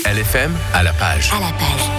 LFM à la page. À la page.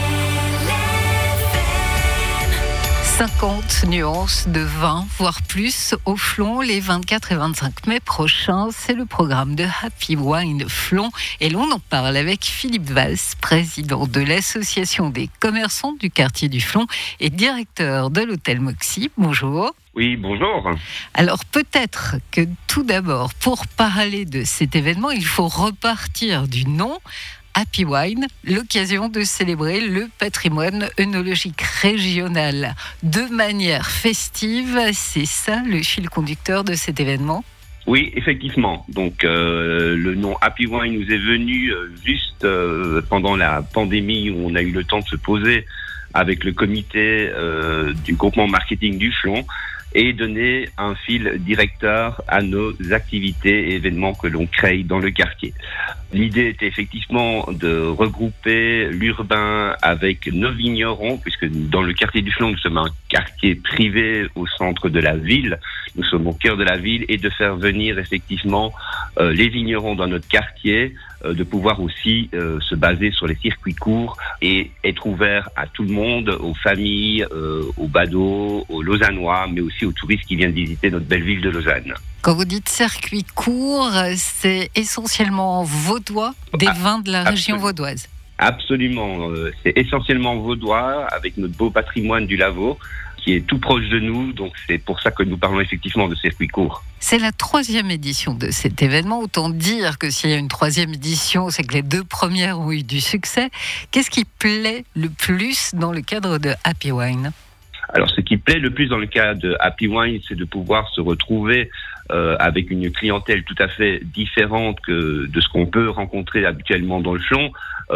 50 nuances de vin, voire plus, au Flon les 24 et 25 mai prochains. C'est le programme de Happy Wine Flon. Et l'on en parle avec Philippe Valls, président de l'association des commerçants du quartier du Flon et directeur de l'hôtel Moxy. Bonjour. Oui, bonjour. Alors peut-être que tout d'abord, pour parler de cet événement, il faut repartir du nom. Happy Wine, l'occasion de célébrer le patrimoine œnologique régional de manière festive. C'est ça le fil conducteur de cet événement ? Oui, effectivement. Donc le nom Happy Wine nous est venu juste pendant la pandémie où on a eu le temps de se poser avec le comité du groupement marketing du Flon et donner un fil directeur à nos activités et événements que l'on crée dans le quartier. L'idée était effectivement de regrouper l'urbain avec nos vignerons, puisque dans le quartier du Flon, nous sommes un quartier privé au centre de la ville, nous sommes au cœur de la ville, et de faire venir effectivement les vignerons dans notre quartier, de pouvoir aussi se baser sur les circuits courts et être ouvert à tout le monde, aux familles, aux badauds, aux Lausannois, mais aussi aux touristes qui viennent visiter notre belle ville de Lausanne. Quand vous dites circuit court, c'est essentiellement vaudois, des vins de la région vaudoise. Absolument, c'est essentiellement vaudois avec notre beau patrimoine du Lavaux qui est tout proche de nous, donc c'est pour ça que nous parlons effectivement de circuit court. C'est la 3e édition de cet événement, autant dire que s'il y a une 3e édition, c'est que les 2 premières ont eu du succès. Qu'est-ce qui plaît le plus dans le cadre de Happy Wine ? Alors, ce qui plaît le plus dans le cas de Happy Wine, c'est de pouvoir se retrouver avec une clientèle tout à fait différente que de ce qu'on peut rencontrer habituellement dans le Flon,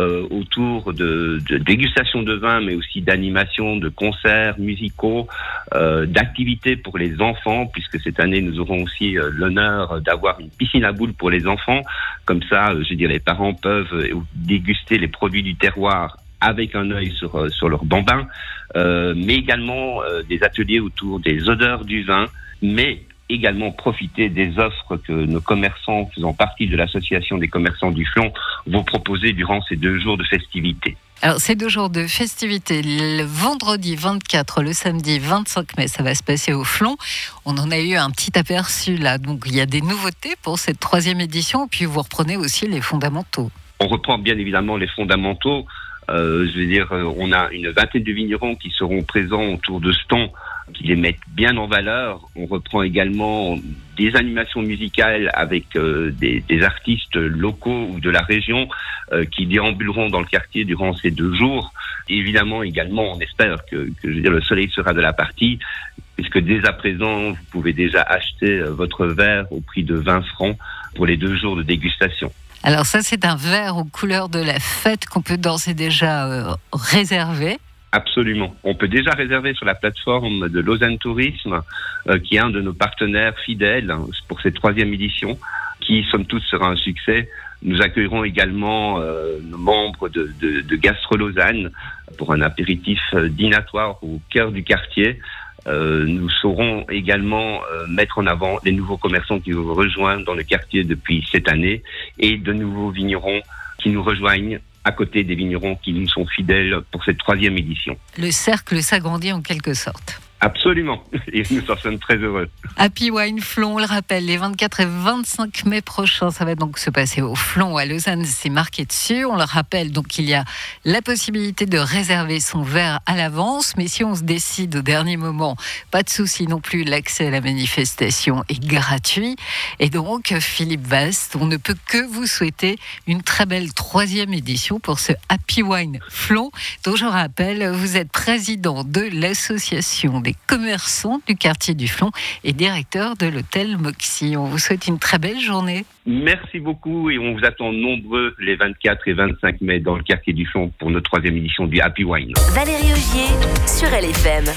autour de dégustation de vin, mais aussi d'animation, de concerts musicaux, d'activités pour les enfants, puisque cette année, nous aurons aussi l'honneur d'avoir une piscine à boules pour les enfants. Comme ça, les parents peuvent déguster les produits du terroir avec un œil sur leur bambin, mais également des ateliers autour des odeurs du vin, mais également profiter des offres que nos commerçants, faisant partie de l'association des commerçants du Flon, vont proposer durant ces 2 jours de festivités. Alors, ces 2 jours de festivités, le vendredi 24, le samedi 25 mai, ça va se passer au Flon. On en a eu un petit aperçu là, donc il y a des nouveautés pour cette 3e édition, puis vous reprenez aussi les fondamentaux. On reprend bien évidemment les fondamentaux. On a une vingtaine de vignerons qui seront présents autour de Ston, qui les mettent bien en valeur. On reprend également des animations musicales avec des artistes locaux ou de la région qui déambuleront dans le quartier durant ces 2 jours. Et évidemment, également, on espère que le soleil sera de la partie, puisque dès à présent, vous pouvez déjà acheter votre verre au prix de 20 francs pour les 2 jours de dégustation. Alors ça, c'est un verre aux couleurs de la fête qu'on peut d'ores et déjà réserver. Absolument. On peut déjà réserver sur la plateforme de Lausanne Tourisme, qui est un de nos partenaires fidèles pour cette 3e édition, qui, somme toute, sera un succès. Nous accueillerons également nos membres de Gastro Lausanne pour un apéritif dînatoire au cœur du quartier. Nous saurons également mettre en avant les nouveaux commerçants qui nous rejoignent dans le quartier depuis cette année et de nouveaux vignerons qui nous rejoignent à côté des vignerons qui nous sont fidèles pour cette 3e édition. Le cercle s'agrandit en quelque sorte. Absolument, et nous en sommes très heureux. Happy Wine Flon, on le rappelle, les 24 et 25 mai prochains, ça va donc se passer au Flon à Lausanne, c'est marqué dessus. On le rappelle, donc il y a la possibilité de réserver son verre à l'avance, mais si on se décide au dernier moment, pas de souci non plus, l'accès à la manifestation est gratuit. Et donc, Philippe Valls, on ne peut que vous souhaiter une très belle 3e édition pour ce Happy Wine Flon, dont je rappelle, vous êtes président de l'association des commerçants du quartier du Flon et directeur de l'hôtel Moxy. On vous souhaite une très belle journée. Merci beaucoup et on vous attend nombreux les 24 et 25 mai dans le quartier du Flon pour notre 3e édition du Happy Wine. Valérie Augier sur LFM.